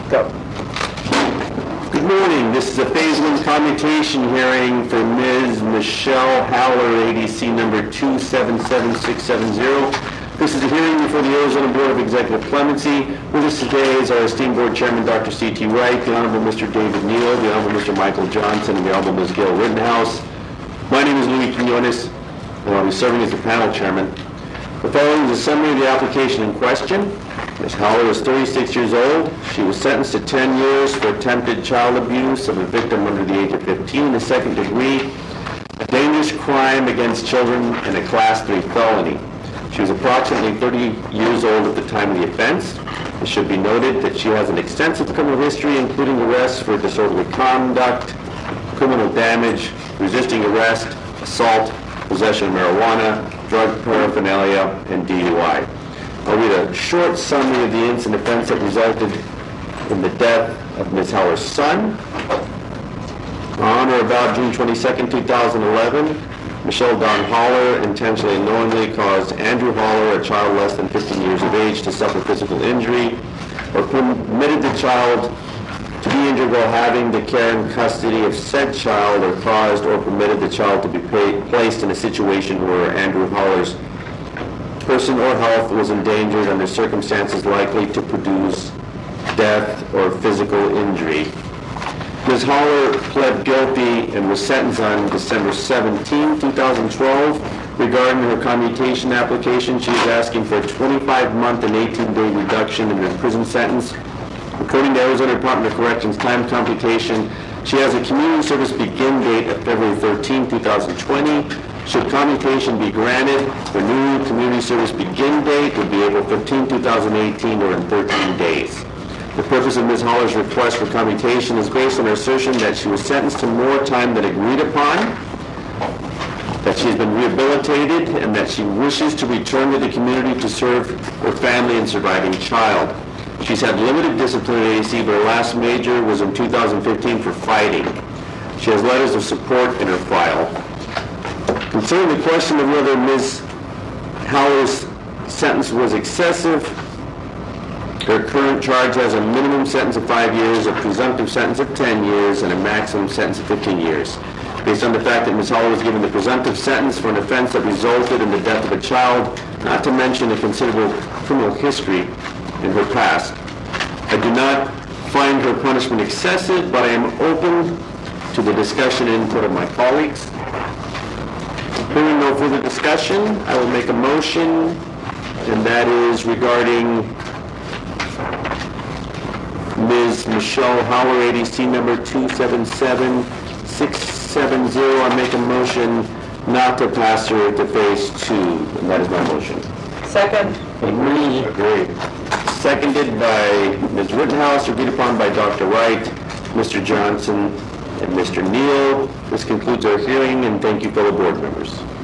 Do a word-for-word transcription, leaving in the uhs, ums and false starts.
Go. Good morning. This is a phase one commutation hearing for Miz Michelle Haller, A D C number two seven seven six seven zero. This is a hearing before the Arizona Board of Executive Clemency. With us today is our esteemed board chairman, Doctor C T Wright, the Honorable Mister David Neal, the Honorable Mister Michael Johnson, and the Honorable Miz Gail Rittenhouse. My name is Louis Quinones, and I'll be serving as the panel chairman. The following is a summary of the application in question. Miz Haller is thirty-six years old. She was sentenced to ten years for attempted child abuse of a victim under the age of fifteen in the second degree, a dangerous crime against children, and a class three felony. She was approximately thirty years old at the time of the offense. It should be noted that she has an extensive criminal history, including arrests for disorderly conduct, criminal damage, resisting arrest, assault, possession of marijuana, drug paraphernalia, and D U I. I'll read a short summary of the incident offense that resulted in the death of Miz Haller's son. On or about June twenty-second, two thousand eleven, Michelle Dawn Haller intentionally and knowingly caused Andrew Haller, a child less than fifteen years of age, to suffer physical injury, or permitted the child to be injured while having the care and custody of said child, or caused or permitted the child to be paid, placed in a situation where Andrew Haller's person or health was endangered under circumstances likely to produce death or physical injury. Miz Haller pled guilty and was sentenced on December seventeenth, two thousand twelve. Regarding her commutation application, she is asking for a twenty-five month and eighteen day reduction in her prison sentence. According to Arizona Department of Corrections time computation, she has a community service begin date of February thirteenth, two thousand twenty. Should commutation be granted, her new community service begin date would be April fifteenth, two thousand eighteen, or in thirteen days. The purpose of Miz Haller's request for commutation is based on her assertion that she was sentenced to more time than agreed upon, that she has been rehabilitated, and that she wishes to return to the community to serve her family and surviving child. She's had limited discipline at A C, but her last major was in two thousand fifteen for fighting. She has letters of support in her file. Concerning the question of whether Miz Haller's sentence was excessive, her current charge has a minimum sentence of five years, a presumptive sentence of ten years, and a maximum sentence of fifteen years. Based on the fact that Miz Haller was given the presumptive sentence for an offense that resulted in the death of a child, not to mention a considerable criminal history in her past, I do not find her punishment excessive, but I am open to the discussion and input of my colleagues. Hearing no further discussion, I will make a motion, and that is regarding Miz Michelle Haller, A D C number two seven seven six seven zero. I make a motion not to pass her to phase two, and that is my motion. Second. Agree. Agreed. Seconded by Miz Rittenhouse, agreed upon by Doctor Wright, Mister Johnson, and Mister Neal. This concludes our hearing, and thank you, fellow board members.